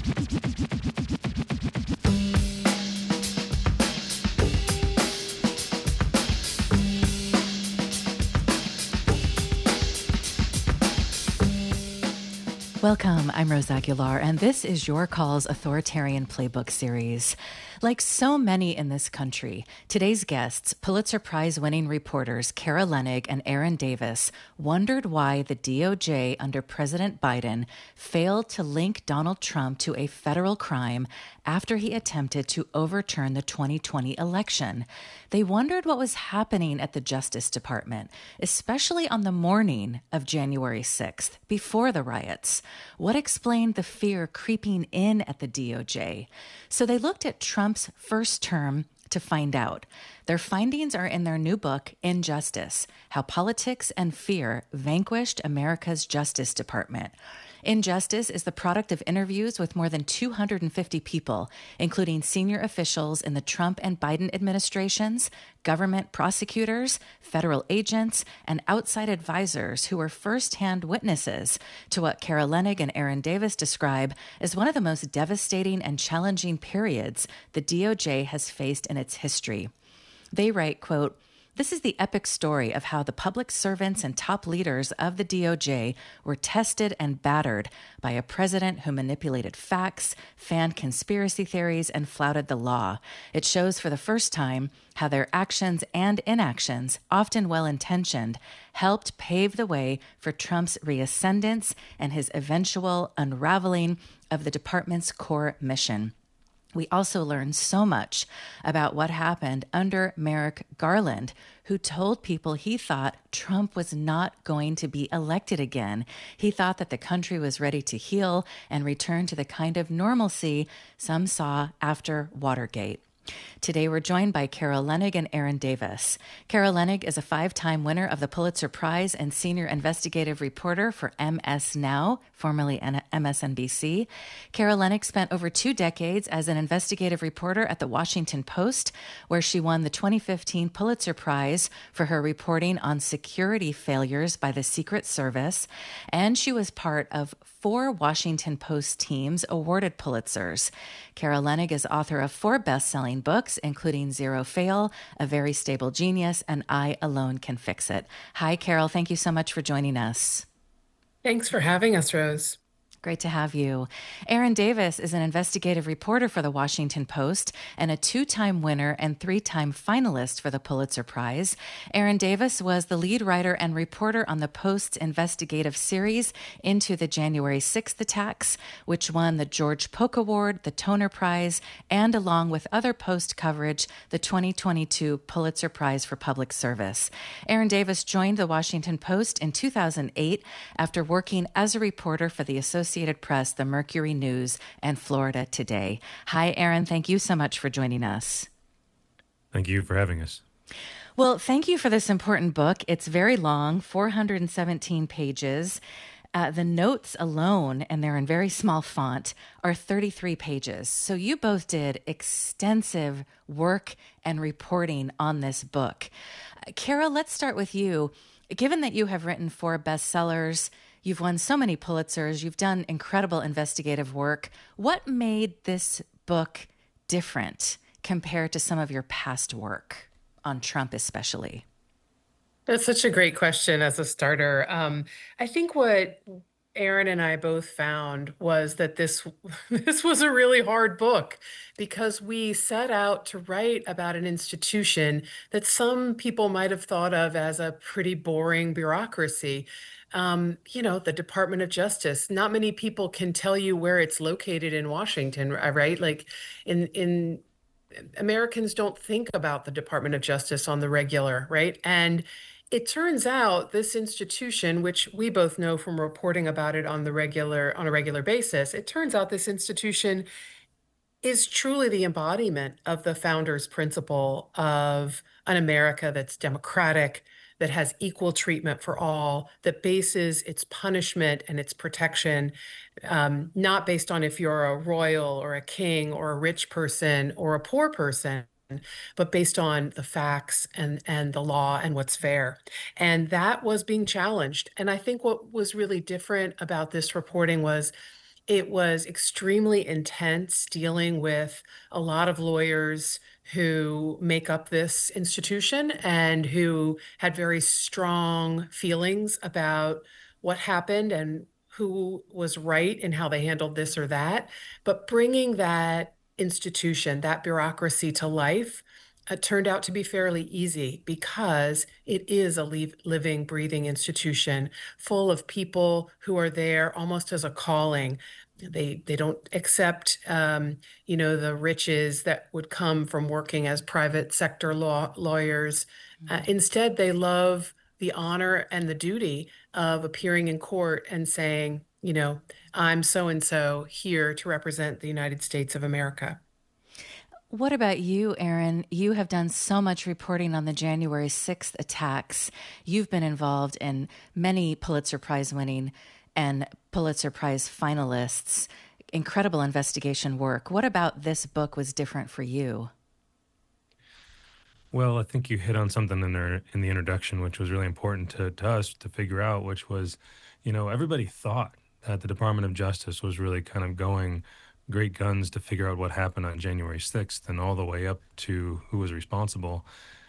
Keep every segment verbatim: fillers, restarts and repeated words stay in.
Welcome, I'm Rose Aguilar, and this is Your Call's Authoritarian Playbook series. Like so many in this country, today's guests, Pulitzer Prize-winning reporters Kara Lenig and Aaron Davis, wondered why the D O J under President Biden failed to link Donald Trump to a federal crime after he attempted to overturn the twenty twenty election. They wondered what was happening at the Justice Department, especially on the morning of January sixth, before the riots. What explained the fear creeping in at the D O J? So they looked at Trump's first term to find out. Their findings are in their new book, Injustice: How Politics and Fear Vanquished America's Justice Department. Injustice is the product of interviews with more than two hundred fifty people, including senior officials in the Trump and Biden administrations, government prosecutors, federal agents, and outside advisors who were firsthand witnesses to what Kara Lenig and Aaron Davis describe as one of the most devastating and challenging periods the D O J has faced in its history. They write, quote, "This is the epic story of how the public servants and top leaders of the D O J were tested and battered by a president who manipulated facts, fanned conspiracy theories, and flouted the law. It shows for the first time how their actions and inactions, often well-intentioned, helped pave the way for Trump's reascendance and his eventual unraveling of the department's core mission. We also learned so much about what happened under Merrick Garland, who told people he thought Trump was not going to be elected again. He thought that the country was ready to heal and return to the kind of normalcy some saw after Watergate. Today, we're joined by Kara Lenig and Aaron Davis. Kara Lenig is a five-time winner of the Pulitzer Prize and senior investigative reporter for M S Now, formerly M S N B C. Kara Lenig spent over two decades as an investigative reporter at The Washington Post, where she won the twenty fifteen Pulitzer Prize for her reporting on security failures by the Secret Service, and she was part of four Washington Post teams awarded Pulitzers. Kara Lenig is author of four best-selling books, including Zero Fail, A Very Stable Genius, and I Alone Can Fix It. Hi, Carol. Thank you so much for joining us. Thanks for having us, Rose. Great to have you. Aaron Davis is an investigative reporter for The Washington Post and a two-time winner and three-time finalist for the Pulitzer Prize. Aaron Davis was the lead writer and reporter on the Post's investigative series Into the January sixth Attacks, which won the George Polk Award, the Toner Prize, and along with other Post coverage, the twenty twenty-two Pulitzer Prize for Public Service. Aaron Davis joined The Washington Post in two thousand eight after working as a reporter for the Associated Press, the Mercury News, and Florida Today. Hi, Aaron. Thank you so much for joining us. Thank you for having us. Well, thank you for this important book. It's very long, four hundred seventeen pages. Uh, the notes alone, and they're in very small font, are thirty-three pages. So you both did extensive work and reporting on this book. Uh, Kara, let's start with you. Given that you have written four bestsellers, you've won so many Pulitzers, you've done incredible investigative work, what made this book different compared to some of your past work on Trump especially? That's such a great question as a starter. Um, I think what Aaron and I both found was that this this was a really hard book because we set out to write about an institution that some people might have thought of as a pretty boring bureaucracy. Um, you know, the Department of Justice. Not many people can tell you where it's located in Washington, right? Like in in Americans don't think about the Department of Justice on the regular, right? And it turns out this institution, which we both know from reporting about it on the regular on a regular basis, it turns out this institution is truly the embodiment of the founders' principle of an America that's democratic, that has equal treatment for all, that bases its punishment and its protection um, not based on if you're a royal or a king or a rich person or a poor person, but based on the facts and, and the law and what's fair. And that was being challenged. And I think what was really different about this reporting was It was extremely intense dealing with a lot of lawyers who make up this institution and who had very strong feelings about what happened and who was right in how they handled this or that. But bringing that institution, that bureaucracy to life, uh, turned out to be fairly easy because it is a liv- living, breathing institution full of people who are there almost as a calling. They they don't accept um, you know, the riches that would come from working as private sector law lawyers. Uh, instead, they love the honor and the duty of appearing in court and saying, you know, I'm so and so here to represent the United States of America. What about you, Aaron? You have done so much reporting on the January sixth attacks. You've been involved in many Pulitzer Prize winning and Pulitzer Prize finalists. Incredible investigation work. What about this book was different for you? Well, I think you hit on something in there in the introduction, which was really important to, to us to figure out, which was, you know, everybody thought that the Department of Justice was really kind of going great guns to figure out what happened on January sixth and all the way up to who was responsible.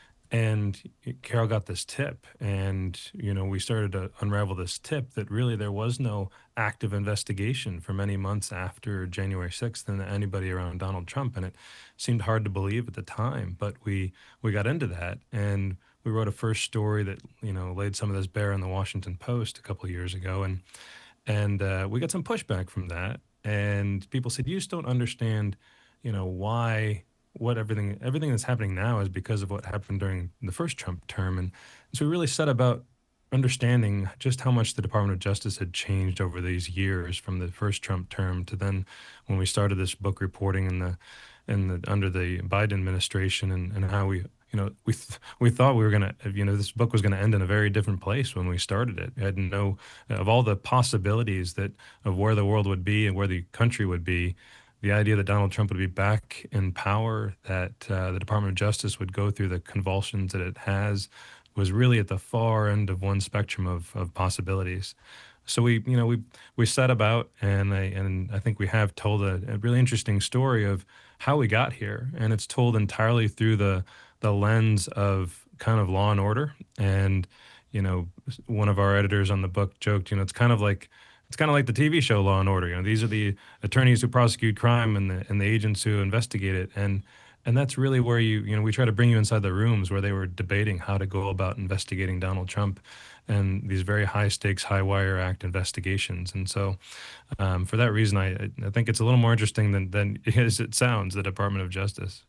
And Carol got this tip, and you know, we started to unravel this tip that really there was no active investigation for many months after January sixth and anybody around Donald Trump, and it seemed hard to believe at the time. But we we got into that, and we wrote a first story that you know laid some of this bare in the Washington Post a couple of years ago, and and uh, we got some pushback from that, and people said you just don't understand, you know, why what everything everything that's happening now is because of what happened during the first Trump term. And so we really set about understanding just how much the Department of Justice had changed over these years from the first Trump term to then when we started this book reporting in the in the under the Biden administration, and, and how we you know we th- we thought we were gonna you know this book was gonna end in a very different place when we started it. We had no of all the possibilities that of where the world would be and where the country would be. The idea that Donald Trump would be back in power, that uh, the Department of Justice would go through the convulsions that it has, was really at the far end of one spectrum of, of possibilities. So we, you know, we we set about, and I and I think we have told a, a really interesting story of how we got here, and it's told entirely through the the lens of kind of law and order. And you know, one of our editors on the book joked, you know, it's kind of like it's kind of like the T V show Law and Order. You know, these are the attorneys who prosecute crime and the and the agents who investigate it. And and that's really where you you know we try to bring you inside the rooms where they were debating how to go about investigating Donald Trump and these very high stakes, high wire act investigations. And so, um, for that reason, I I think it's a little more interesting than than as it sounds. The Department of Justice.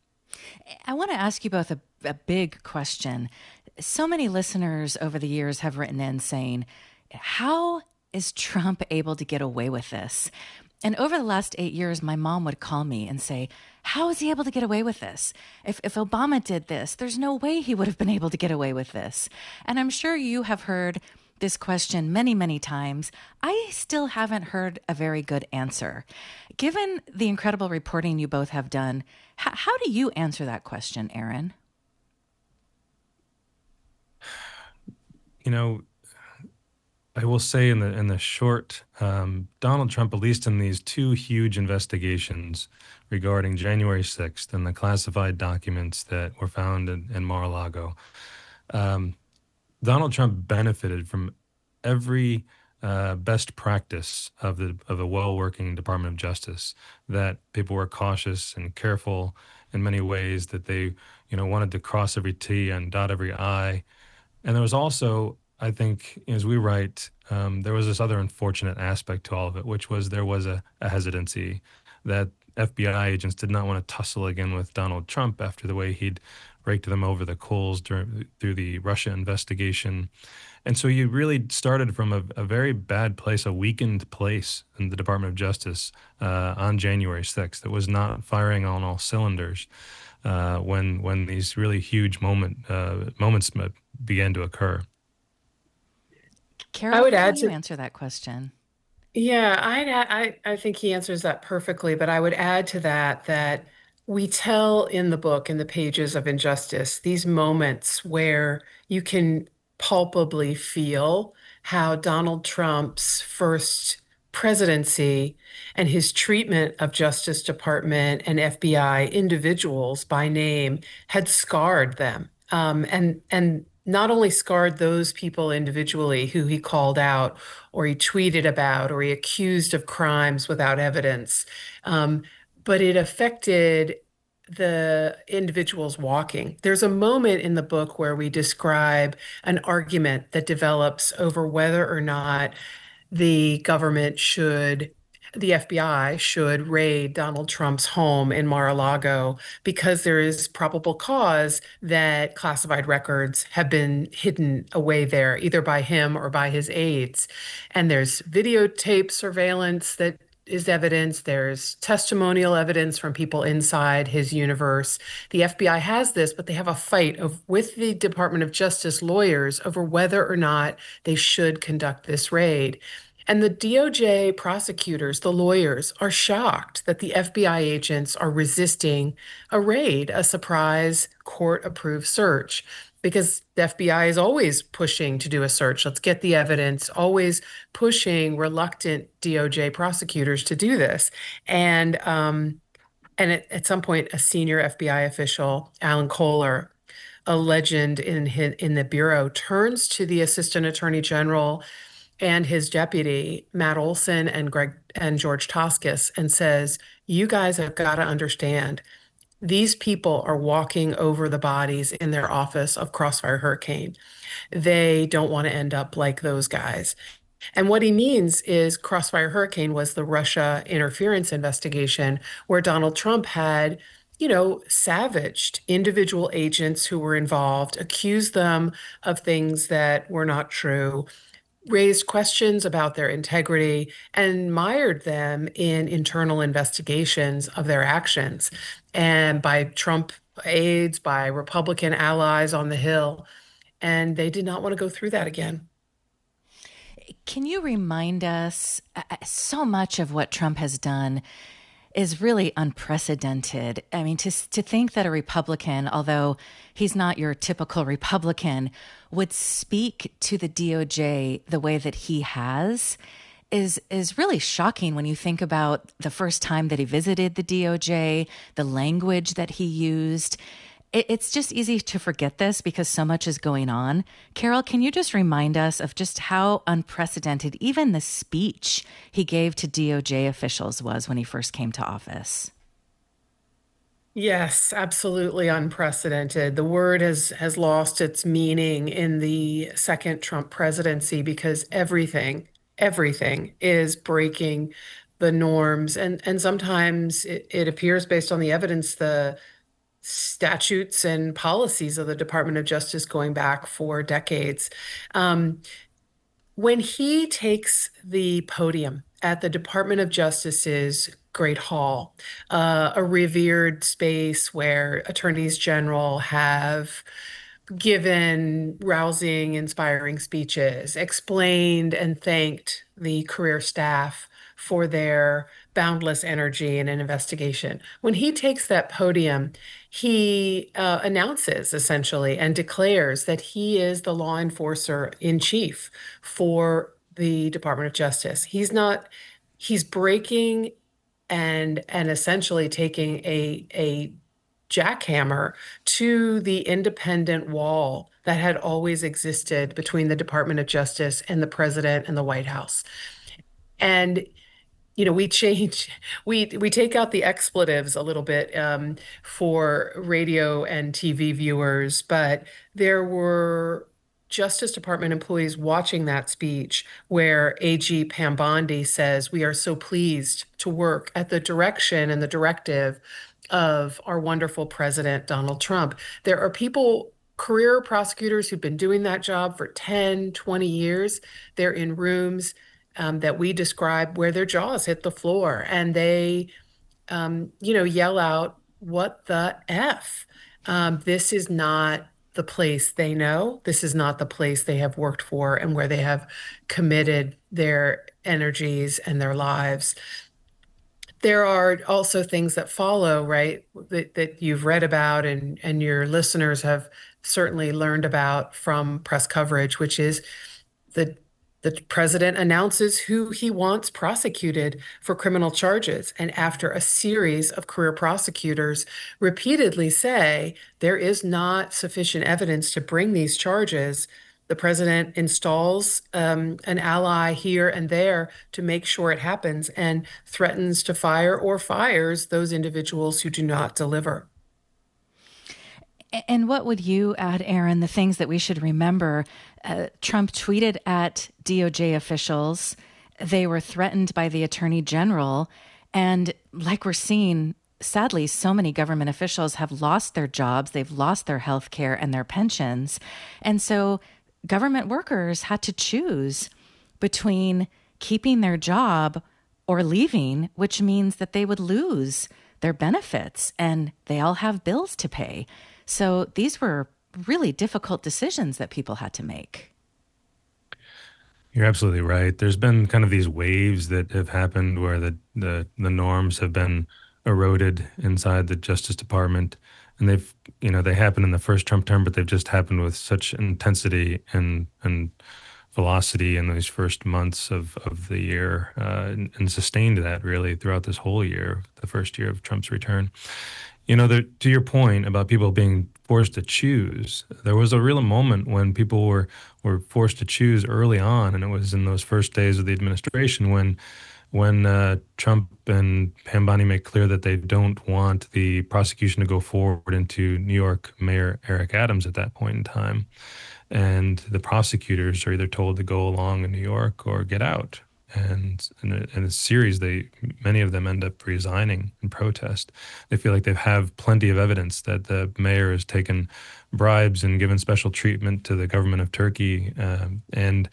I want to ask you both a, a big question. So many listeners over the years have written in saying, how is Trump able to get away with this? And over the last eight years, my mom would call me and say, how is he able to get away with this? If, if Obama did this, there's no way he would have been able to get away with this. And I'm sure you have heard this question many, many times. I still haven't heard a very good answer. Given the incredible reporting you both have done, h- how do you answer that question, Aaron? You know, I will say in the in the short, um, Donald Trump, at least in these two huge investigations regarding January sixth and the classified documents that were found in, in Mar-a-Lago, um, Donald Trump benefited from every uh, best practice of the of a well-working Department of Justice. That people were cautious and careful in many ways. That they, you know, wanted to cross every T and dot every I. And there was also, I think, as we write, um, there was this other unfortunate aspect to all of it, which was there was a, a hesitancy that F B I agents did not want to tussle again with Donald Trump after the way he'd raked them over the coals during, through the Russia investigation. And so you really started from a, a very bad place, a weakened place in the Department of Justice uh, on January sixth. It was not firing on all cylinders uh, when when these really huge moment uh, moments began to occur. Carol, I would how add do you to, answer that question? yeah, I'd, a- I, I think he answers that perfectly, but I would add to that that we tell in the book, in the pages of Injustice, these moments where you can palpably feel how Donald Trump's first presidency and his treatment of Justice Department and F B I individuals by name had scarred them. Um, and and not only scarred those people individually who he called out or he tweeted about or he accused of crimes without evidence, um, but it affected the individuals walking. There's a moment in the book where we describe an argument that develops over whether or not the government should, the F B I should raid Donald Trump's home in Mar-a-Lago because there is probable cause that classified records have been hidden away there, either by him or by his aides. And there's videotape surveillance that is evidence. There's testimonial evidence from people inside his universe. The F B I has this, but they have a fight of, with the Department of Justice lawyers over whether or not they should conduct this raid. And the D O J prosecutors, the lawyers, are shocked that the F B I agents are resisting a raid, a surprise court-approved search, because the F B I is always pushing to do a search. Let's get the evidence, always pushing reluctant D O J prosecutors to do this. And um, and at, at some point, a senior F B I official, Alan Kohler, a legend in his, in the bureau, turns to the Assistant Attorney General and his deputy, Matt Olson and Greg and George Toscas, and says, "You guys have got to understand, these people are walking over the bodies in their office of Crossfire Hurricane. They don't want to end up like those guys." And what he means is Crossfire Hurricane was the Russia interference investigation where Donald Trump had, you know, savaged individual agents who were involved, accused them of things that were not true, raised questions about their integrity, and mired them in internal investigations of their actions. And by Trump aides, by Republican allies on the Hill. And they did not want to go through that again. Can you remind us, uh, so much of what Trump has done is really unprecedented. I mean, to to think that a Republican, although he's not your typical Republican, would speak to the D O J the way that he has is is really shocking when you think about the first time that he visited the D O J, the language that he used. It, it's just easy to forget this because so much is going on. Carol, can you just remind us of just how unprecedented even the speech he gave to D O J officials was when he first came to office? Yes, absolutely unprecedented. The word has has lost its meaning in the second Trump presidency because everything, everything is breaking the norms. And and sometimes it, it appears based on the evidence, the statutes and policies of the Department of Justice going back for decades. Um, when he takes the podium at the Department of Justice's Great Hall, uh, a revered space where attorneys general have given rousing, inspiring speeches, explained and thanked the career staff for their boundless energy in an investigation. When he takes that podium, he uh, announces essentially and declares that he is the law enforcer in chief for the Department of Justice. He's not, he's breaking and and essentially taking a a jackhammer to the independent wall that had always existed between the Department of Justice and the president and the White House. And you know, we change, we we take out the expletives a little bit um, for radio and T V viewers, but there were Justice Department employees watching that speech where A G Pam Bondi says, "We are so pleased to work at the direction and the directive of our wonderful President Donald Trump." There are people, career prosecutors who've been doing that job for ten, twenty years. They're in rooms um, that we describe where their jaws hit the floor and they, um, you know, yell out, "What the F?" Um, this is not the place they know. This is not the place they have worked for and where they have committed their energies and their lives. There are also things that follow, right, that, that you've read about and, and your listeners have certainly learned about from press coverage, which is the the The president announces who he wants prosecuted for criminal charges. And after a series of career prosecutors repeatedly say there is not sufficient evidence to bring these charges, the president installs um, an ally here and there to make sure it happens and threatens to fire or fires those individuals who do not deliver. And what would you add, Aaron, the things that we should remember? Uh, Trump tweeted at D O J officials. They were threatened by the attorney general. And like we're seeing, sadly, so many government officials have lost their jobs. They've lost their health care and their pensions. And so government workers had to choose between keeping their job or leaving, which means that they would lose their benefits and they all have bills to pay. So these were really difficult decisions that people had to make. You're absolutely right. There's been kind of these waves that have happened where the, the, the norms have been eroded inside the Justice Department. And they've, you know, they happened in the first Trump term, but they've just happened with such intensity and, and velocity in those first months of, of the year, uh, and, and sustained that really throughout this whole year, the first year of Trump's return. You know, the, to your point about people being forced to choose, there was a real moment when people were, were forced to choose early on, and it was in those first days of the administration when when uh, Trump and Pam Bondi make clear that they don't want the prosecution to go forward into New York Mayor Eric Adams at that point in time. And the prosecutors are either told to go along in New York or get out. And in a, in a series, they many of them end up resigning in protest. They feel like they have plenty of evidence that the mayor has taken bribes and given special treatment to the government of Turkey, um, and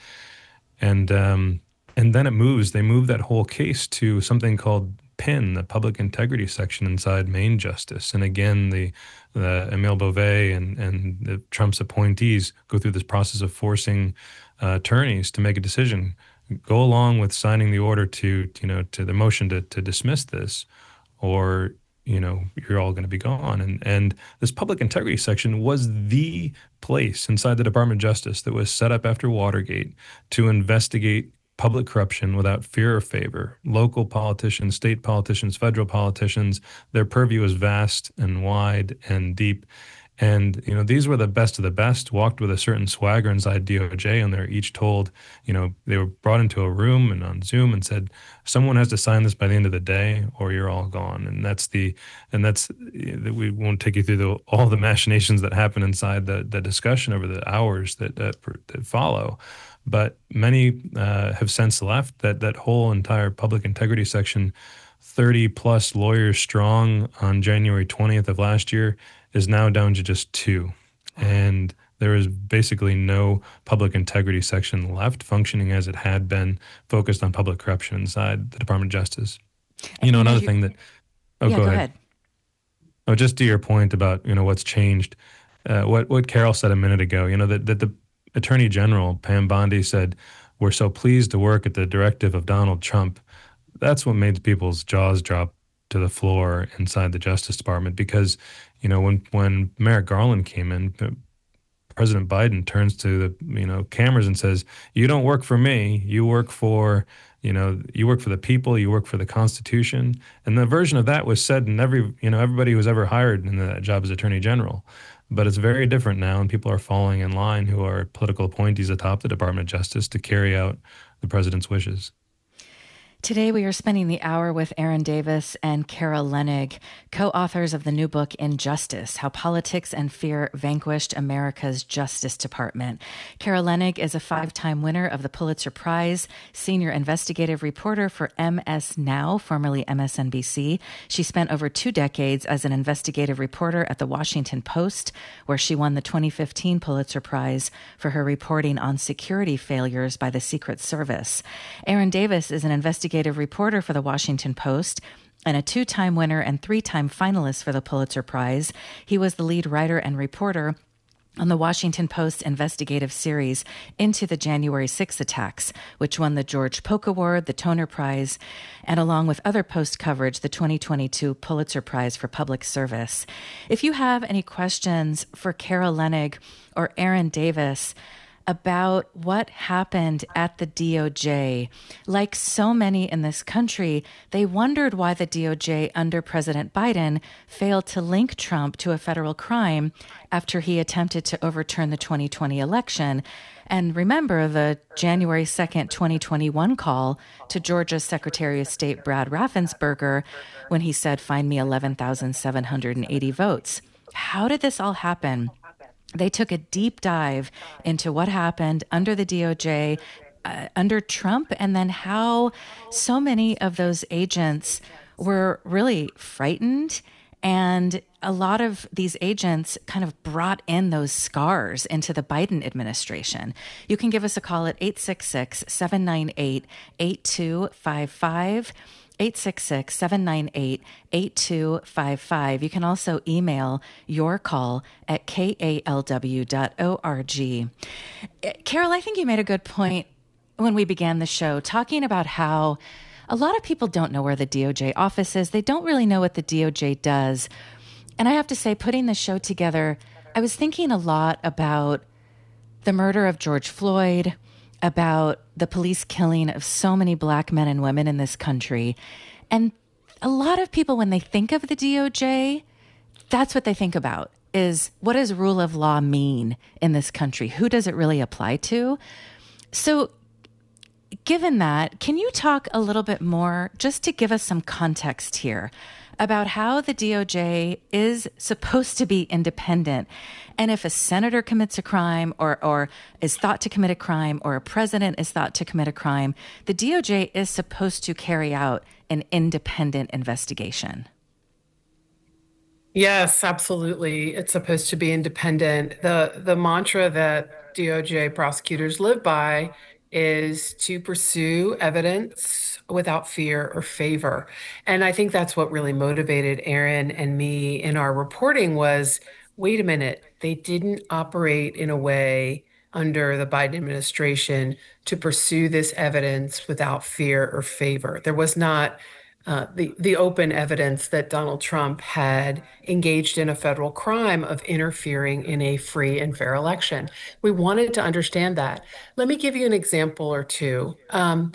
and um, and then it moves. They move that whole case to something called P I N, the Public Integrity Section inside Main Justice. And again, the, the Emile Beauvais and and the Trump's appointees go through this process of forcing uh, attorneys to make a decision. Go along with signing the order to, you know, to the motion to, to dismiss this, or, you know, you're all going to be gone. And and this public integrity section was the place inside the Department of Justice that was set up after Watergate to investigate public corruption without fear or favor. Local politicians, state politicians, federal politicians, their purview is vast and wide and deep. And, you know, these were the best of the best, walked with a certain swagger inside D O J, and they're each told, you know, they were brought into a room and on Zoom and said, someone has to sign this by the end of the day or you're all gone. And that's the, and that's, we won't take you through the, all the machinations that happen inside the, the discussion over the hours that, that, that follow. But many uh, have since left. That, that whole entire public integrity section, thirty plus lawyers strong on January twentieth of last year, is now down to just two. And there is basically no public integrity section left functioning as it had been, focused on public corruption inside the Department of Justice. You know, another thing that, oh, yeah, go, go ahead. ahead. Oh, just to your point about, you know, what's changed, uh, what, what Carol said a minute ago, you know, that, that the Attorney General, Pam Bondi, said, we're so pleased to work at the directive of Donald Trump. That's what made people's jaws drop to the floor inside the Justice Department, because, you know, when, when Merrick Garland came in, President Biden turns to the, you know, cameras and says, you don't work for me, you work for, you know, you work for the people, you work for the Constitution. And the version of that was said in every, you know, everybody who was ever hired in that job as Attorney General. But it's very different now, and people are falling in line who are political appointees atop the Department of Justice to carry out the president's wishes. Today, we are spending the hour with Aaron Davis and Kara Lenig, co-authors of the new book, Injustice: How Politics and Fear Vanquished America's Justice Department. Kara Lenig is a five-time winner of the Pulitzer Prize, senior investigative reporter for M S Now, formerly M S N B C. She spent over two decades as an investigative reporter at The Washington Post, where she won the twenty fifteen Pulitzer Prize for her reporting on security failures by the Secret Service. Aaron Davis is an investigative reporter for The Washington Post and a two-time winner and three-time finalist for the Pulitzer Prize. He was the lead writer and reporter on the Washington Post investigative series Into the January sixth Attacks, which won the George Polk Award, the Toner Prize, and along with other Post coverage, the twenty twenty-two Pulitzer Prize for Public Service. If you have any questions for Kara Lenig or Aaron Davis, about what happened at the D O J. Like so many in this country, they wondered why the D O J under President Biden failed to link Trump to a federal crime after he attempted to overturn the twenty twenty election. And remember the January second, twenty twenty-one call to Georgia's Secretary of State Brad Raffensperger when he said, "Find me eleven thousand seven hundred eighty votes." How did this all happen? They took a deep dive into what happened under the D O J, uh, under Trump, and then how so many of those agents were really frightened. And a lot of these agents kind of brought in those scars into the Biden administration. You can give us a call at eight six six, seven nine eight, eight two five five. eight six six, seven nine eight, eight two five five. You can also email your call at k a l w dot org. Carol, I think you made a good point when we began the show, talking about how a lot of people don't know where the D O J office is. They don't really know what the D O J does. And I have to say, putting the show together, I was thinking a lot about the murder of George Floyd, about the police killing of so many Black men and women in this country. And a lot of people, when they think of the D O J, that's what they think about, is what does rule of law mean in this country? Who does it really apply to? So given that, can you talk a little bit more, just to give us some context here, about how the D O J is supposed to be independent? And if a senator commits a crime or, or is thought to commit a crime, or a president is thought to commit a crime, the D O J is supposed to carry out an independent investigation. Yes, absolutely. It's supposed to be independent. The the mantra that D O J prosecutors live by is to pursue evidence without fear or favor. And I think that's what really motivated Aaron and me in our reporting was, wait a minute, they didn't operate in a way under the Biden administration to pursue this evidence without fear or favor. There was not uh, the, the open evidence that Donald Trump had engaged in a federal crime of interfering in a free and fair election. We wanted to understand that. Let me give you an example or two. Um,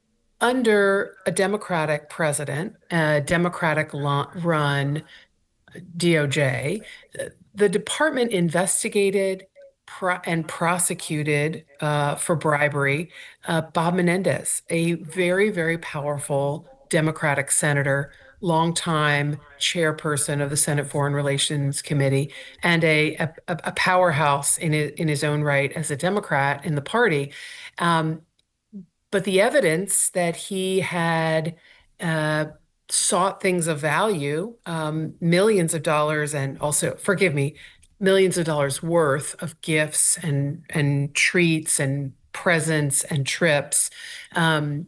under a Democratic president, a Democratic run D O J, the department investigated pro- and prosecuted uh, for bribery uh, Bob Menendez, a very, very powerful Democratic senator, longtime chairperson of the Senate Foreign Relations Committee, and a, a, a powerhouse in his, in his own right as a Democrat in the party. Um, but the evidence that he had uh, sought things of value, um, millions of dollars, and also, forgive me, millions of dollars worth of gifts and and treats and presents and trips, um,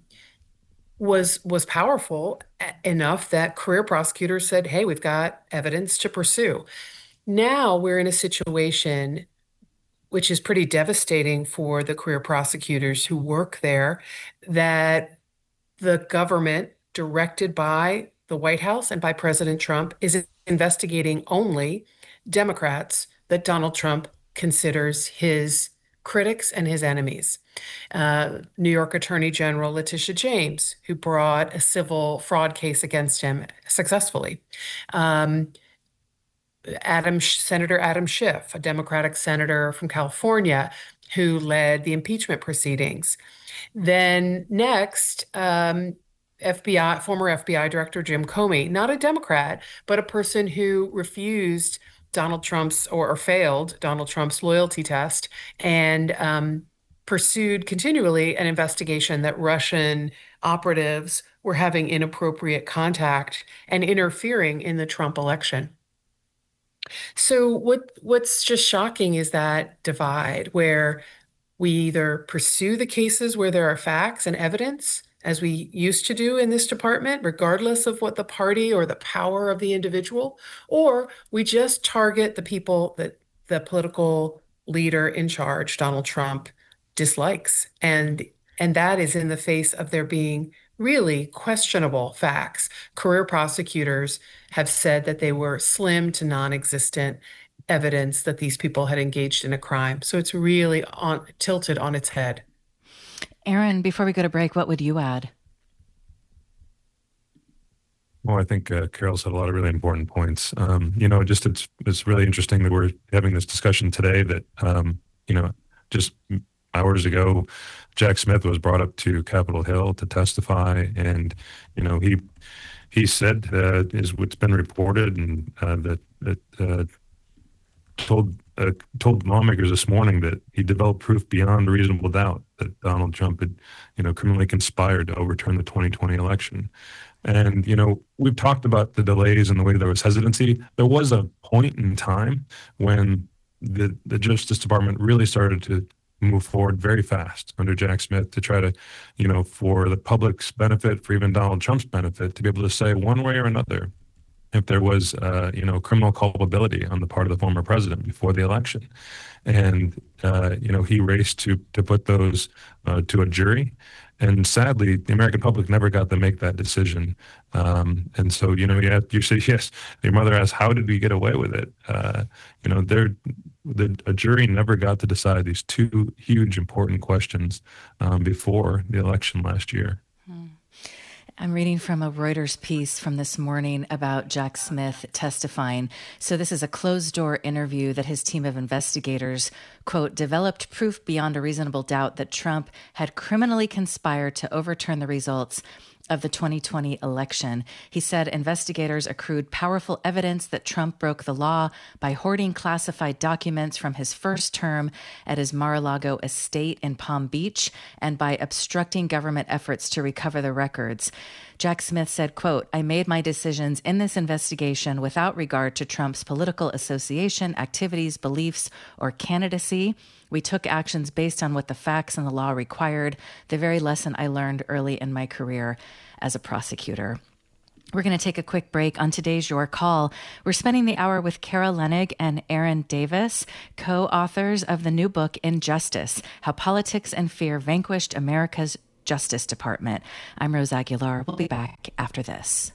was was powerful enough that career prosecutors said, hey, we've got evidence to pursue. Now we're in a situation which is pretty devastating for the career prosecutors who work there, that the government, directed by the White House and by President Trump, is investigating only Democrats that Donald Trump considers his critics and his enemies. Uh, New York Attorney General Letitia James, who brought a civil fraud case against him successfully. Um, Adam, Senator Adam Schiff, a Democratic senator from California, who led the impeachment proceedings. Then next, um, F B I, former F B I Director Jim Comey, not a Democrat, but a person who refused Donald Trump's or, or failed Donald Trump's loyalty test and um, pursued continually an investigation that Russian operatives were having inappropriate contact and interfering in the Trump election. So what what's just shocking is that divide where we either pursue the cases where there are facts and evidence, as we used to do in this department, regardless of what the party or the power of the individual, or we just target the people that the political leader in charge, Donald Trump, dislikes. And and that is in the face of there being really questionable facts. Career prosecutors have said that they were slim to non-existent evidence that these people had engaged in a crime. So it's really on, tilted on its head. Aaron, before we go to break, what would you add? Well, I think uh, Carol said a lot of really important points. Um, you know, just it's it's really interesting that we're having this discussion today. That um, you know, just hours ago, Jack Smith was brought up to Capitol Hill to testify, and you know, he he said uh, is what's been reported, and uh, that that uh, told uh, told lawmakers this morning that he developed proof beyond a reasonable doubt that Donald Trump had, you know, criminally conspired to overturn the twenty twenty election. And, you know, we've talked about the delays and the way there was hesitancy. There was a point in time when the, the Justice Department really started to move forward very fast under Jack Smith to try to, you know, for the public's benefit, for even Donald Trump's benefit, to be able to say one way or another if there was, uh, you know, criminal culpability on the part of the former president before the election. And, uh, you know, he raced to to put those uh, to a jury. And sadly, the American public never got to make that decision. Um, and so, you know, you, have, you say, yes, your mother asked, how did we get away with it? Uh, you know, there, the, a jury never got to decide these two huge, important questions um, before the election last year. Hmm. I'm reading from a Reuters piece from this morning about Jack Smith testifying. So this is a closed-door interview that his team of investigators, quote, developed proof beyond a reasonable doubt that Trump had criminally conspired to overturn the results of the twenty twenty election. He said investigators accrued powerful evidence that Trump broke the law by hoarding classified documents from his first term at his Mar-a-Lago estate in Palm Beach and by obstructing government efforts to recover the records. Jack Smith said, quote, I made my decisions in this investigation without regard to Trump's political association, activities, beliefs, or candidacy. We took actions based on what the facts and the law required, the very lesson I learned early in my career as a prosecutor. We're going to take a quick break. On today's Your Call, we're spending the hour with Kara Lenig and Aaron Davis, co-authors of the new book, Injustice: How Politics and Fear Vanquished America's Justice Department. I'm Rose Aguilar. We'll be back after this.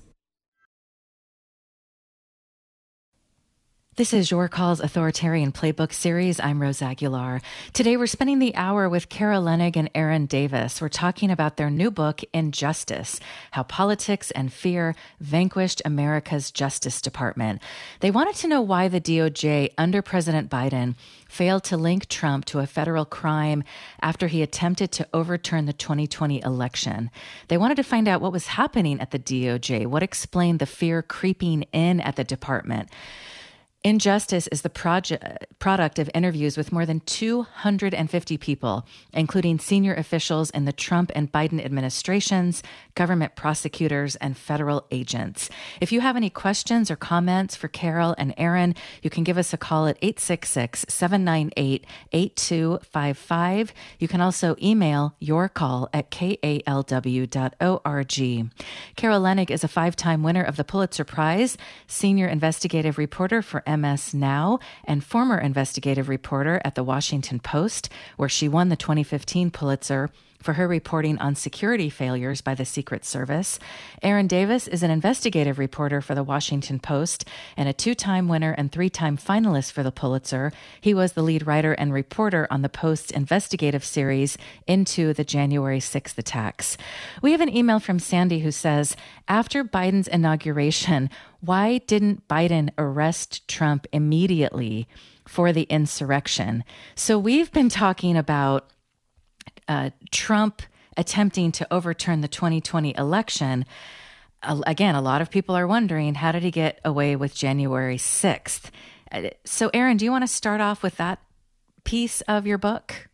This is Your Call's Authoritarian Playbook series. I'm Rose Aguilar. Today, we're spending the hour with Kara Lenig and Aaron Davis. We're talking about their new book, Injustice: How Politics and Fear Vanquished America's Justice Department. They wanted to know why the D O J under President Biden failed to link Trump to a federal crime after he attempted to overturn the twenty twenty election. They wanted to find out what was happening at the D O J, what explained the fear creeping in at the department. Injustice is the project, product of interviews with more than two hundred fifty people, including senior officials in the Trump and Biden administrations, government prosecutors, and federal agents. If you have any questions or comments for Carol and Aaron, you can give us a call at eight six six, seven nine eight, eight two five five. You can also email your call at k a l w dot org. Carol Lenig is a five-time winner of the Pulitzer Prize, senior investigative reporter for M S Now, and former investigative reporter at The Washington Post, where she won the twenty fifteen Pulitzer for her reporting on security failures by the Secret Service. Aaron Davis is an investigative reporter for The Washington Post and a two-time winner and three-time finalist for the Pulitzer. He was the lead writer and reporter on the Post's investigative series Into the January sixth Attacks. We have an email from Sandy who says, after Biden's inauguration, why didn't Biden arrest Trump immediately for the insurrection? So we've been talking about Uh, Trump attempting to overturn the twenty twenty election. Uh, again, a lot of people are wondering, how did he get away with January sixth? Uh, so, Aaron, do you want to start off with that piece of your book?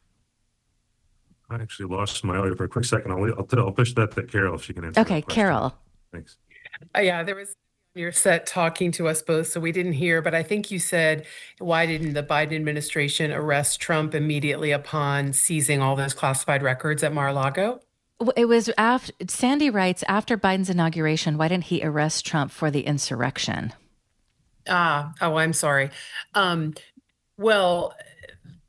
I actually lost my audio for a quick second. I'll, I'll, I'll push that to Carol if she can answer. Okay, Carol. Thanks. Uh, yeah, there was your set talking to us both, so we didn't hear, but I think you said, why didn't the Biden administration arrest Trump immediately upon seizing all those classified records at Mar-a-Lago? It was after, Sandy writes, after Biden's inauguration, why didn't he arrest Trump for the insurrection? Ah, oh, I'm sorry. Um, well,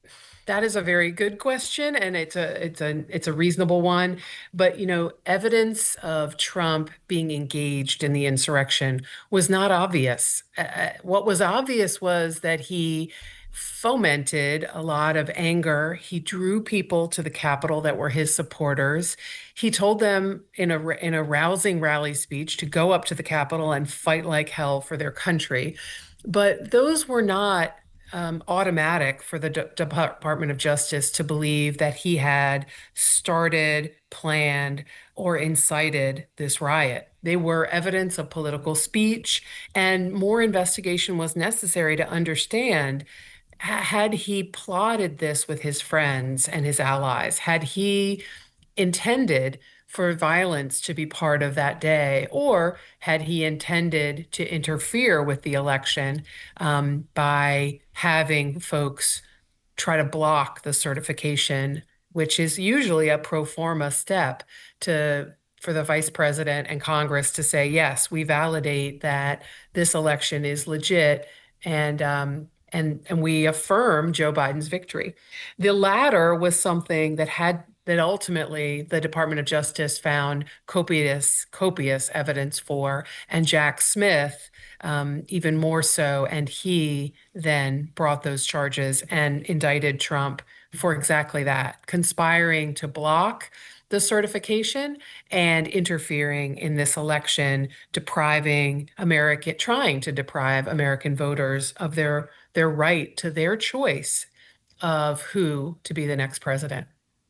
That is a very good question, and it's a it's a it's a reasonable one. But you know, evidence of Trump being engaged in the insurrection was not obvious. Uh, uh, what was obvious was that he fomented a lot of anger. He drew people to the Capitol that were his supporters. He told them in a in a rousing rally speech to go up to the Capitol and fight like hell for their country. But those were not um, automatic for the D Department of Justice to believe that he had started, planned, or incited this riot. They were evidence of political speech, and more investigation was necessary to understand, had he plotted this with his friends and his allies? Had he intended for violence to be part of that day, or had he intended to interfere with the election um, by having folks try to block the certification, which is usually a pro forma step to for the vice president and Congress to say, yes, we validate that this election is legit, and um, and and we affirm Joe Biden's victory. The latter was something that had that ultimately the Department of Justice found copious copious evidence for, and Jack Smith um, even more so, and he then brought those charges and indicted Trump for exactly that, conspiring to block the certification and interfering in this election, depriving American, trying to deprive American voters of their their right to their choice of who to be the next president.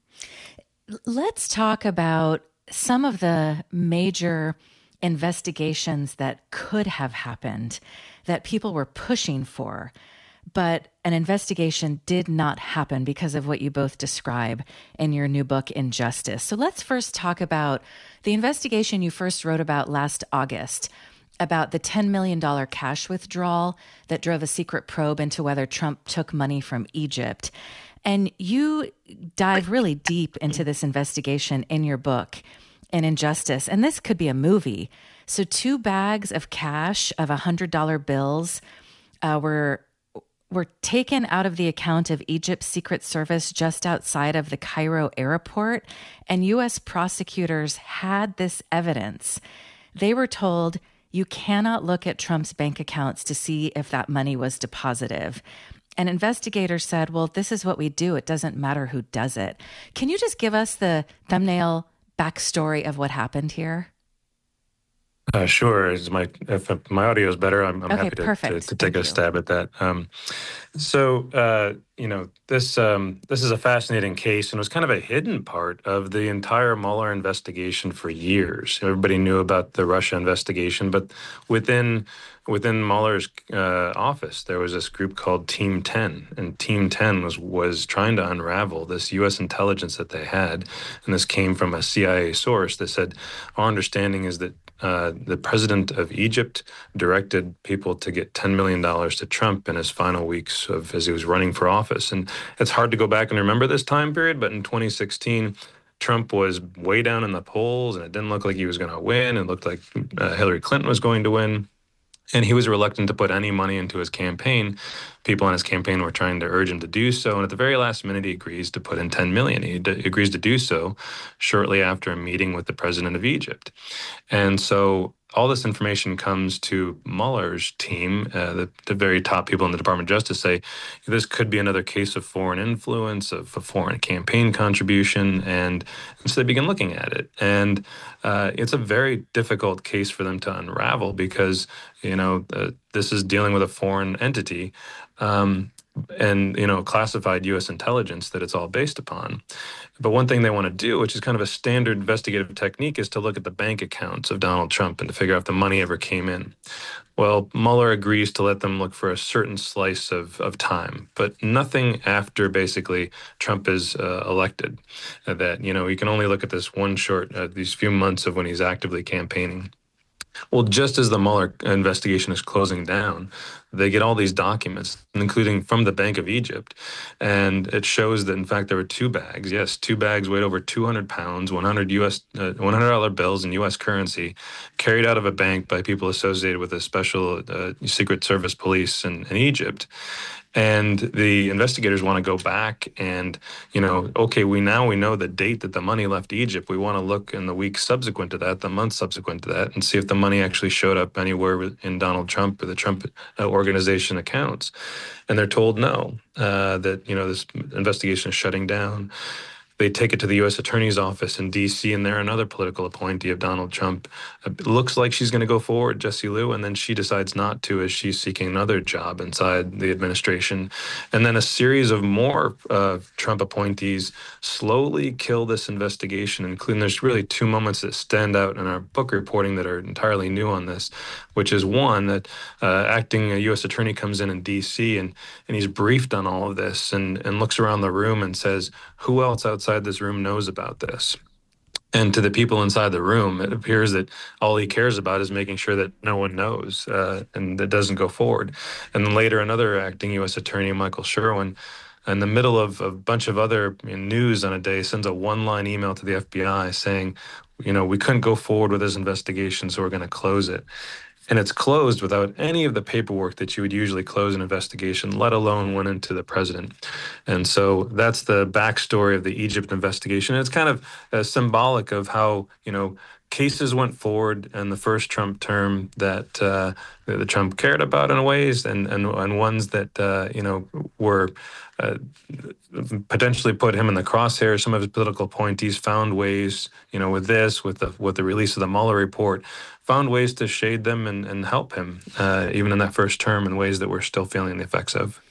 Let's talk about some of the major investigations that could have happened, that people were pushing for, but an investigation did not happen because of what you both describe in your new book, Injustice. So let's first talk about the investigation you first wrote about last August, about the ten million dollars cash withdrawal that drove a secret probe into whether Trump took money from Egypt. And you dive really deep into this investigation in your book, in Injustice, and this could be a movie. So two bags of cash of one hundred dollar bills uh, were were taken out of the account of Egypt's Secret Service just outside of the Cairo airport, and U S prosecutors had this evidence. They were told, you cannot look at Trump's bank accounts to see if that money was depositive. And investigators said, well, this is what we do. It doesn't matter who does it. Can you just give us the thumbnail backstory of what happened here? Uh, sure. Is my if my audio is better, I'm, I'm Okay, happy to, to, to take Thank a you. stab at that. Um, so uh, you know, this um, this is a fascinating case, and it was kind of a hidden part of the entire Mueller investigation for years. Everybody knew about the Russia investigation, but within within Mueller's uh, office, there was this group called Team ten, and Team ten was was trying to unravel this U S intelligence that they had, and this came from a C I A source that said, our understanding is that Uh, the president of Egypt directed people to get ten million dollars to Trump in his final weeks of as he was running for office. And it's hard to go back and remember this time period, but in twenty sixteen, Trump was way down in the polls, and it didn't look like he was going to win. It looked like uh, Hillary Clinton was going to win. And he was reluctant to put any money into his campaign. People on his campaign were trying to urge him to do so. And at the very last minute, he agrees to put in ten million dollars. He d- agrees to do so shortly after a meeting with the president of Egypt. And so all this information comes to Mueller's team. Uh, the, the very top people in the Department of Justice say this could be another case of foreign influence, of, of foreign campaign contribution. And, and so they begin looking at it. And uh, it's a very difficult case for them to unravel because, you know, uh, this is dealing with a foreign entity. Um, and, you know, classified U S intelligence that it's all based upon. But one thing they want to do, which is kind of a standard investigative technique, is to look at the bank accounts of Donald Trump and to figure out if the money ever came in. Well, Mueller agrees to let them look for a certain slice of, of time, but nothing after basically Trump is uh, elected. Uh, that, you know, you can only look at this one short, uh, these few months of when he's actively campaigning. Well, just as the Mueller investigation is closing down, they get all these documents, including from the Bank of Egypt, and it shows that, in fact, there were two bags. Yes, two bags weighed over two hundred pounds, one hundred U S, uh, one hundred dollar bills in U S currency, carried out of a bank by people associated with the special uh, Secret Service police in, in Egypt. And the investigators want to go back and, you know, okay, we now we know the date that the money left Egypt. We want to look in the weeks subsequent to that, the months subsequent to that, and see if the money actually showed up anywhere in Donald Trump or the Trump uh, organization accounts. And they're told no, uh, that, you know, this investigation is shutting down. They take it to the U S Attorney's Office in D C, and they're another political appointee of Donald Trump. It looks like she's going to go forward, Jessie Liu, and then she decides not to as she's seeking another job inside the administration. And then a series of more uh, Trump appointees slowly kill this investigation, including there's really two moments that stand out in our book reporting that are entirely new on this, which is one, that uh, acting U S attorney comes in in D C and, and he's briefed on all of this and, and looks around the room and says, who else outside this room knows about this? And to the people inside the room, it appears that all he cares about is making sure that no one knows uh, and that doesn't go forward. And then later, another acting U S attorney, Michael Sherwin, in the middle of a bunch of other news on a day, sends a one-line email to the F B I saying, you know, we couldn't go forward with this investigation, so we're going to close it. And it's closed without any of the paperwork that you would usually close an investigation, let alone went into the president. And so that's the backstory of the Egypt investigation. And it's kind of uh, symbolic of how, you know, cases went forward in the first Trump term that uh, that Trump cared about in ways, and and, and ones that uh, you know were uh, potentially put him in the crosshairs. Some of his political appointees found ways, you know, with this, with the with the release of the Mueller report, found ways to shade them and, and help him, uh, even in that first term, in ways that we're still feeling the effects of.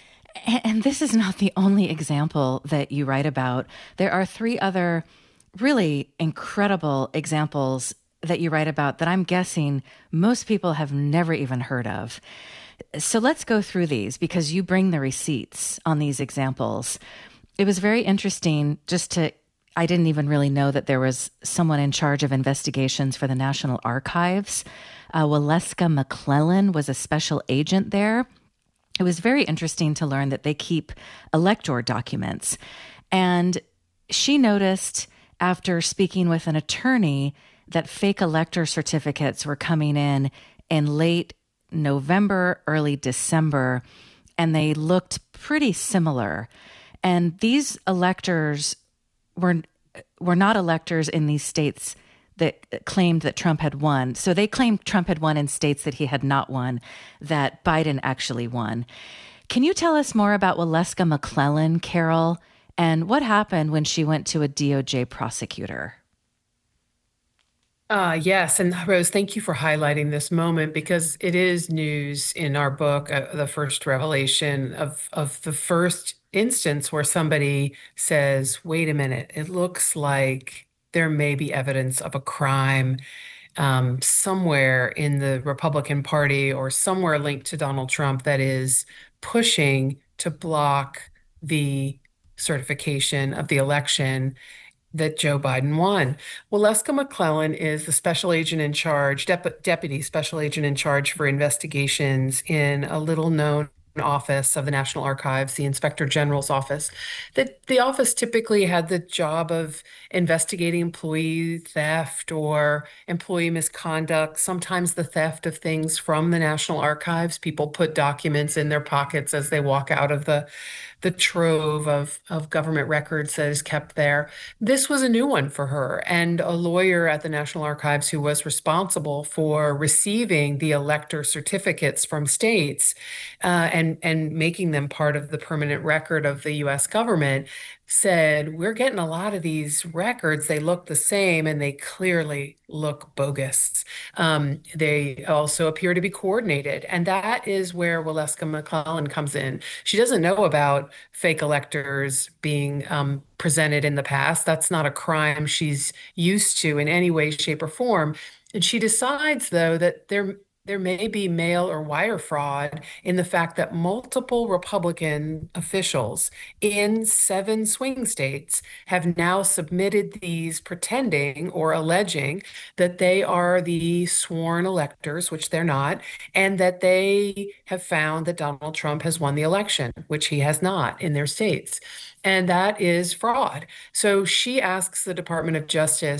And this is not the only example that you write about. There are three other really incredible examples that you write about that I'm guessing most people have never even heard of. So let's go through these because you bring the receipts on these examples. It was very interesting just to, I didn't even really know that there was someone in charge of investigations for the National Archives. Uh, Waleska McClellan was a special agent there. It was very interesting to learn that they keep elector documents. And she noticed after speaking with an attorney that fake elector certificates were coming in in late November, early December, and they looked pretty similar. And these electors were were not electors in these states that claimed that Trump had won. So they claimed Trump had won in states that he had not won, that Biden actually won. Can you tell us more about Waleska McClellan, Carol, and what happened when she went to a D O J prosecutor? Uh, yes. And Rose, thank you for highlighting this moment because it is news in our book, uh, the first revelation of, of the first instance where somebody says, wait a minute, it looks like there may be evidence of a crime um, somewhere in the Republican Party or somewhere linked to Donald Trump that is pushing to block the certification of the election that Joe Biden won. Waleska McClellan is the special agent in charge, dep- deputy special agent in charge for investigations in a little known office of the National Archives, the Inspector General's office. The, the office typically had the job of investigating employee theft or employee misconduct, sometimes the theft of things from the National Archives. People put documents in their pockets as they walk out of the the trove of, of government records that is kept there. This was a new one for her, and a lawyer at the National Archives who was responsible for receiving the elector certificates from states uh, and, and making them part of the permanent record of the U S government said, we're getting a lot of these records. They look the same and they clearly look bogus. Um, they also appear to be coordinated. And that is where Waleska McClellan comes in. She doesn't know about fake electors being um, presented in the past. That's not a crime she's used to in any way, shape, or form. And she decides, though, that there there may be mail or wire fraud in the fact that multiple Republican officials in seven swing states have now submitted these pretending or alleging that they are the sworn electors, which they're not, and that they have found that Donald Trump has won the election, which he has not in their states. And that is fraud. So she asks the Department of Justice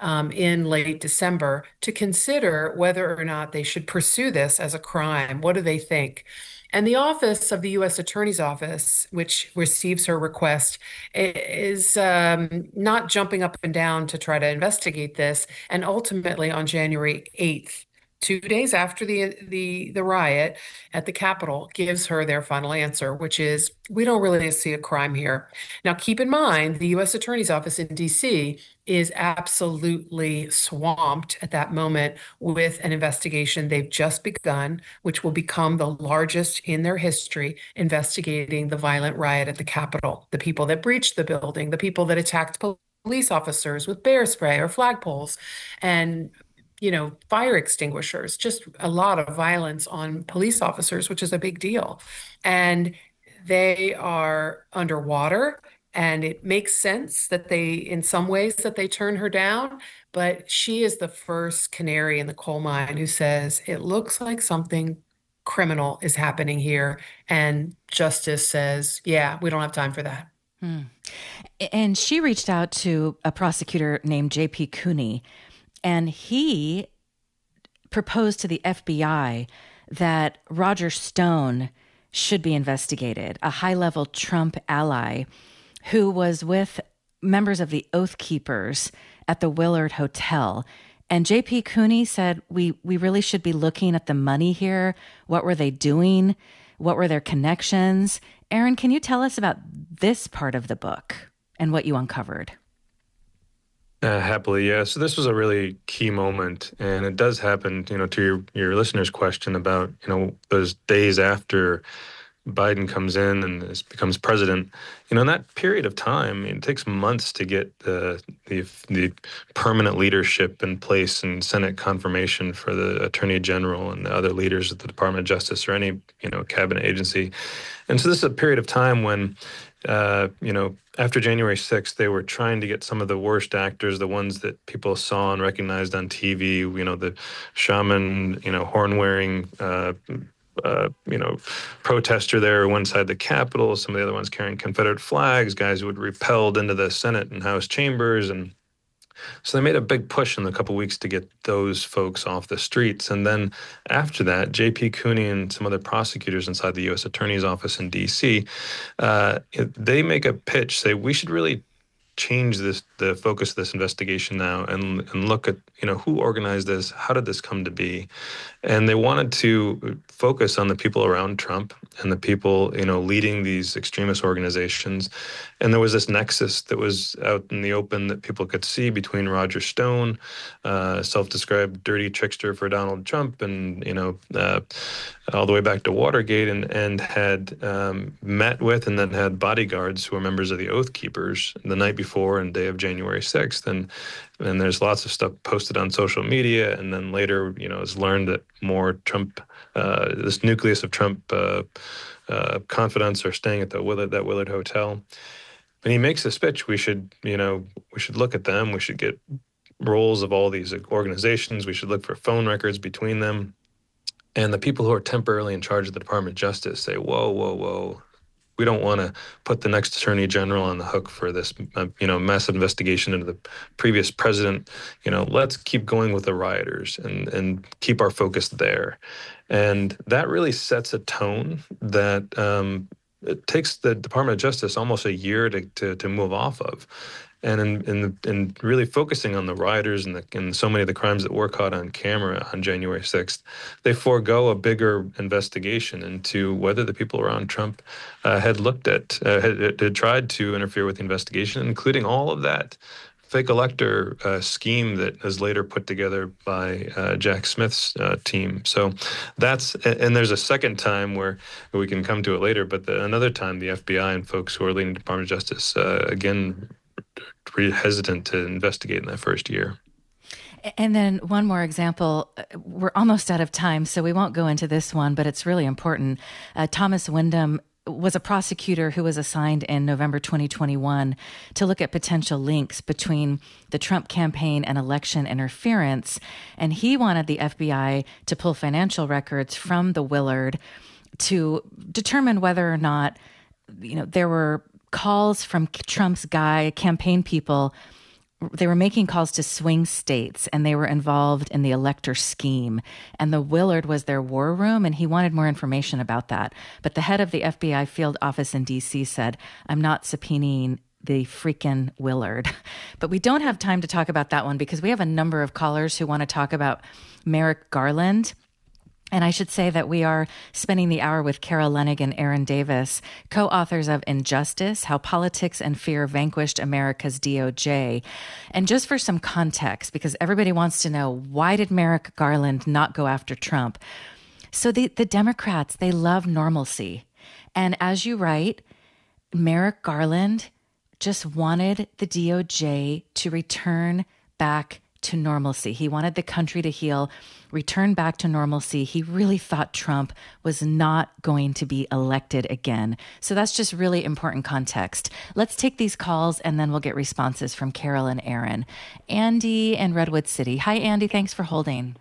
um, in late December to consider whether or not they should pursue this as a crime. What do they think? And the Office of the U S Attorney's Office, which receives her request, is um, not jumping up and down to try to investigate this. And ultimately, on January eighth, two days after the the the riot at the Capitol, gives her their final answer, which is, we don't really see a crime here. Now, keep in mind, the U S Attorney's Office in D C is absolutely swamped at that moment with an investigation they've just begun, which will become the largest in their history, investigating the violent riot at the Capitol, the people that breached the building, the people that attacked police officers with bear spray or flagpoles, and you know, fire extinguishers, just a lot of violence on police officers, which is a big deal. And they are underwater, and it makes sense that they, in some ways, that they turn her down. But she is the first canary in the coal mine who says, it looks like something criminal is happening here. And Justice says, yeah, we don't have time for that. Hmm. And she reached out to a prosecutor named J P Cooney, and he proposed to the F B I that Roger Stone should be investigated, a high-level Trump ally who was with members of the Oath Keepers at the Willard Hotel. And J P Cooney said, we we really should be looking at the money here. What were they doing? What were their connections? Aaron, can you tell us about this part of the book and what you uncovered? Uh, happily, yeah. So this was a really key moment, and it does happen, you know, to your, your listener's question about, you know, those days after Biden comes in and is, becomes president. You know, in that period of time, it takes months to get the, the the permanent leadership in place and Senate confirmation for the Attorney General and the other leaders of the Department of Justice or any, you know, cabinet agency. And so this is a period of time when, uh, you know, after January sixth, they were trying to get some of the worst actors, the ones that people saw and recognized on T V, you know, the shaman, you know, horn-wearing, uh, uh, you know, protester there one side of the Capitol, some of the other ones carrying Confederate flags, guys who had repelled into the Senate and House chambers. And so they made a big push in a couple of weeks to get those folks off the streets. And then after that, J P Cooney and some other prosecutors inside the U S Attorney's Office in D C, uh, they make a pitch, say, we should really change this, the focus of this investigation now, and and look at, you know, who organized this, how did this come to be, and they wanted to focus on the people around Trump and the people, you know, leading these extremist organizations. And there was this nexus that was out in the open that people could see between Roger Stone, uh, self-described dirty trickster for Donald Trump, and, you know, uh, all the way back to Watergate, and, and had um, met with and then had bodyguards who were members of the Oath Keepers the night before and day of January sixth. And and there's lots of stuff posted on social media. And then later, you know, it's learned that more Trump, uh, this nucleus of Trump uh, uh, confidants are staying at the Willard, that Willard Hotel. And he makes this pitch, we should, you know, we should look at them. We should get roles of all these organizations. We should look for phone records between them. And the people who are temporarily in charge of the Department of Justice say, whoa, whoa, whoa. We don't want to put the next attorney general on the hook for this, uh, you know, massive investigation into the previous president. You know, let's keep going with the rioters and, and keep our focus there. And that really sets a tone that um, it takes the Department of Justice almost a year to, to, to move off of. And in, in, in really focusing on the rioters and, the, and so many of the crimes that were caught on camera on January sixth, they forego a bigger investigation into whether the people around Trump uh, had looked at, uh, had, had tried to interfere with the investigation, including all of that fake elector uh, scheme that is later put together by uh, Jack Smith's uh, team. So that's, and there's a second time where we can come to it later, but the, another time the F B I and folks who are leading the Department of Justice, uh, again, pretty hesitant to investigate in that first year. And then one more example. We're almost out of time, so we won't go into this one, but it's really important. Uh, Thomas Wyndham was a prosecutor who was assigned in November twenty twenty-one to look at potential links between the Trump campaign and election interference. And he wanted the F B I to pull financial records from the Willard to determine whether or not, you know, there were calls from Trump's guy, campaign people, they were making calls to swing states, and they were involved in the elector scheme. And the Willard was their war room, and he wanted more information about that. But the head of the F B I field office in D C said, I'm not subpoenaing the freaking Willard. But we don't have time to talk about that one because we have a number of callers who want to talk about Merrick Garland. And I should say that we are spending the hour with Kara Lenig and Aaron Davis, co-authors of Injustice, How Politics and Fear Vanquished America's D O J. And just for some context, because everybody wants to know, why did Merrick Garland not go after Trump? So the, the Democrats, they love normalcy. And as you write, Merrick Garland just wanted the D O J to return back to normalcy. He wanted the country to heal, return back to normalcy. He really thought Trump was not going to be elected again. So that's just really important context. Let's take these calls and then we'll get responses from Carol and Aaron. Andy in Redwood City. Hi, Andy. Thanks for holding.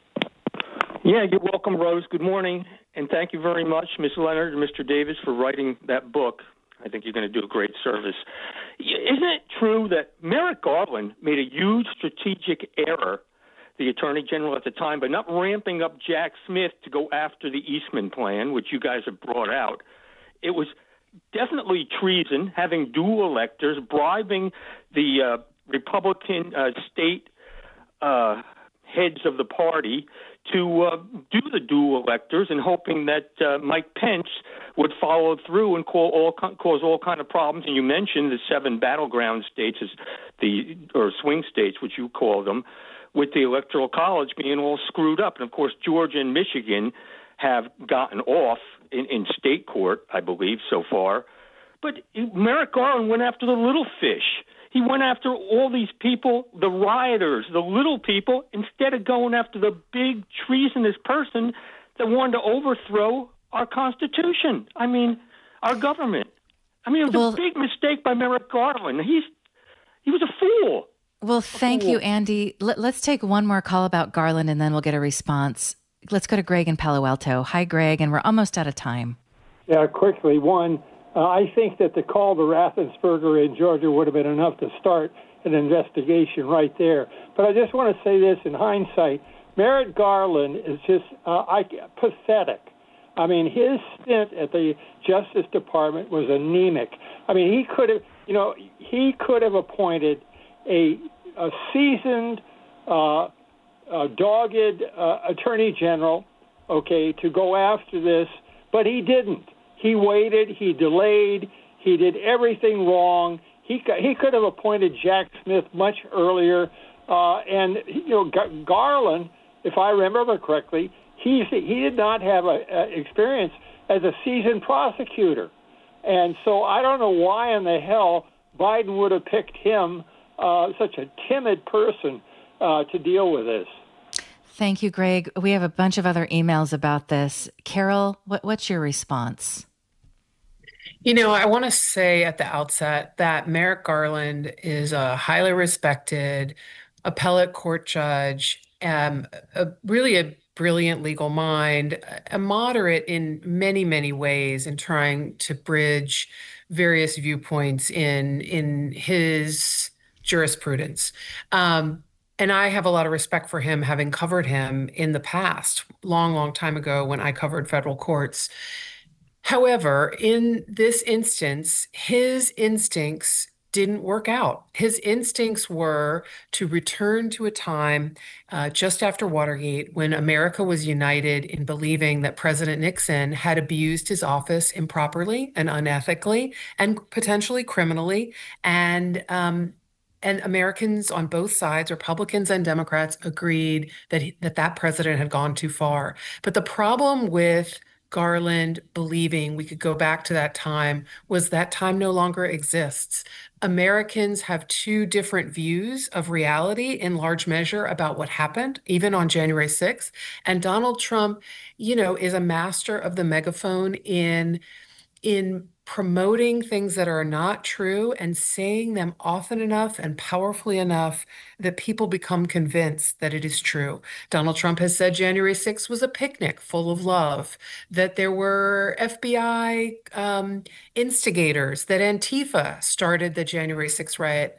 Yeah, you're welcome, Rose. Good morning. And thank you very much, Miz Leonard and Mister Davis, for writing that book. I think you're going to do a great service. Isn't it true that Merrick Garland made a huge strategic error, the Attorney General at the time, by not ramping up Jack Smith to go after the Eastman plan, which you guys have brought out? It was definitely treason, having dual electors, bribing the uh, Republican uh, state uh, heads of the party to uh, do the dual electors, and hoping that uh, Mike Pence would follow through and call all, cause all kind of problems. And you mentioned the seven battleground states, as the or swing states, which you call them, with the Electoral College being all screwed up. And, of course, Georgia and Michigan have gotten off in, in state court, I believe, so far. But Merrick Garland went after the little fish. He went after all these people, the rioters, the little people, instead of going after the big treasonous person that wanted to overthrow our Constitution. I mean, our government. I mean, it was well, a big mistake by Merrick Garland. He's he was a fool. Well, thank you, Andy. Let, let's take one more call about Garland, and then we'll get a response. Let's go to Greg in Palo Alto. Hi, Greg, and we're almost out of time. Yeah, quickly. One, uh, I think that the call to Raffensperger in Georgia would have been enough to start an investigation right there. But I just want to say this in hindsight. Merrick Garland is just uh, I, pathetic. I mean, his stint at the Justice Department was anemic. I mean, he could have, you know, he could have appointed a, a seasoned, uh, uh, dogged uh, attorney general, okay, to go after this, but he didn't. He waited. He delayed. He did everything wrong. He he could have appointed Jack Smith much earlier. Uh, and you know, G- Garland, if I remember correctly, he he did not have a, a experience as a seasoned prosecutor, and so I don't know why in the hell Biden would have picked him, uh, such a timid person, uh, to deal with this. Thank you, Greg. We have a bunch of other emails about this. Carol, what, what's your response? You know, I want to say at the outset that Merrick Garland is a highly respected appellate court judge, um, a, really a brilliant legal mind, a moderate in many, many ways in trying to bridge various viewpoints in in his jurisprudence. Um, and I have a lot of respect for him, having covered him in the past, long, long time ago when I covered federal courts. However, in this instance, his instincts didn't work out. His instincts were to return to a time uh, just after Watergate when America was united in believing that President Nixon had abused his office improperly and unethically and potentially criminally. And um, and Americans on both sides, Republicans and Democrats, agreed that he, that that president had gone too far. But the problem with Garland believing we could go back to that time was that time no longer exists. Americans have two different views of reality in large measure about what happened, even on January sixth. And Donald Trump, you know, is a master of the megaphone in in promoting things that are not true and saying them often enough and powerfully enough that people become convinced that it is true. Donald Trump has said January sixth was a picnic full of love, that there were F B I um, instigators, that Antifa started the January sixth riot.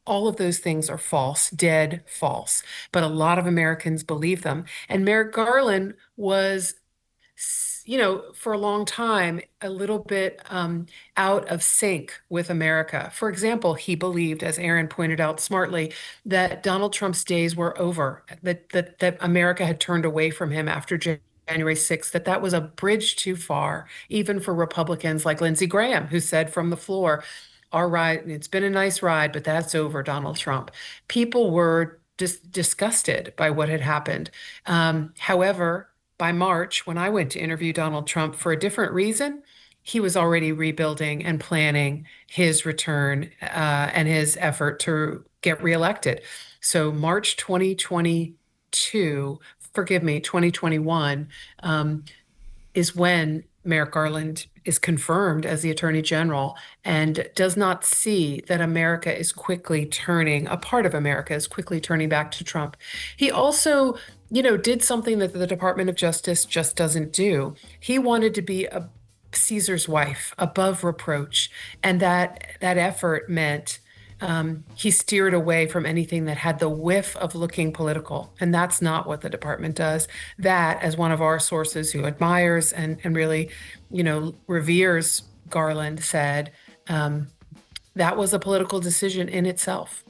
all of those things are false, dead false. But a lot of Americans believe them. And Merrick Garland was, you know, for a long time, a little bit um, out of sync with America. For example, he believed, as Aaron pointed out smartly, that Donald Trump's days were over, that that, that America had turned away from him after January sixth, that that was a bridge too far, even for Republicans like Lindsey Graham, who said from the floor, our ride, it's been a nice ride, but that's over, Donald Trump. People were just disgusted by what had happened. Um, however, by March, when I went to interview Donald Trump for a different reason, he was already rebuilding and planning his return uh, and his effort to get reelected. So March twenty twenty-two, forgive me, twenty twenty-one, um, is when Merrick Garland is confirmed as the Attorney General and does not see that America is quickly turning, a part of America is quickly turning back to Trump. He also, you know, did something that the Department of Justice just doesn't do. He wanted to be a Caesar's wife, above reproach. And that that effort meant um, he steered away from anything that had the whiff of looking political. And that's not what the department does. That, as one of our sources who admires and, and really, you know, reveres Garland said, um, that was a political decision in itself.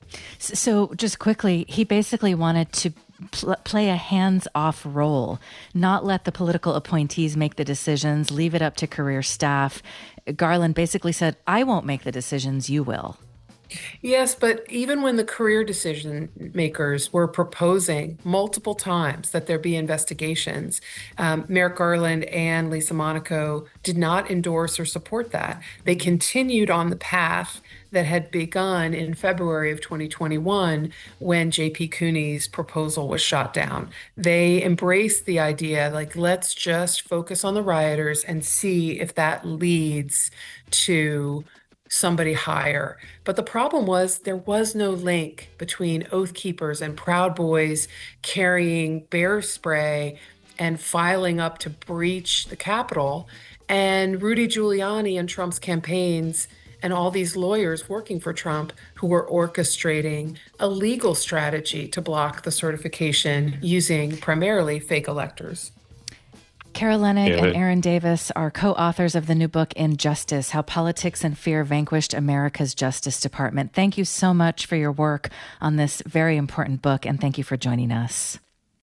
So just quickly, he basically wanted to pl- play a hands-off role, not let the political appointees make the decisions, leave it up to career staff. Garland basically said, I won't make the decisions, you will. Yes, but even when the career decision makers were proposing multiple times that there be investigations, um, Merrick Garland and Lisa Monaco did not endorse or support that. They continued on the path that had begun in February of twenty twenty-one when J P Cooney's proposal was shot down. They embraced the idea, like, let's just focus on the rioters and see if that leads to somebody higher. But the problem was there was no link between Oath Keepers and Proud Boys carrying bear spray and filing up to breach the Capitol, and Rudy Giuliani and Trump's campaigns and all these lawyers working for Trump who were orchestrating a legal strategy to block the certification using primarily fake electors. Kara Lenig and Aaron Davis are co-authors of the new book, Injustice: How Politics and Fear Vanquished America's Justice Department. Thank you so much for your work on this very important book, and thank you for joining us.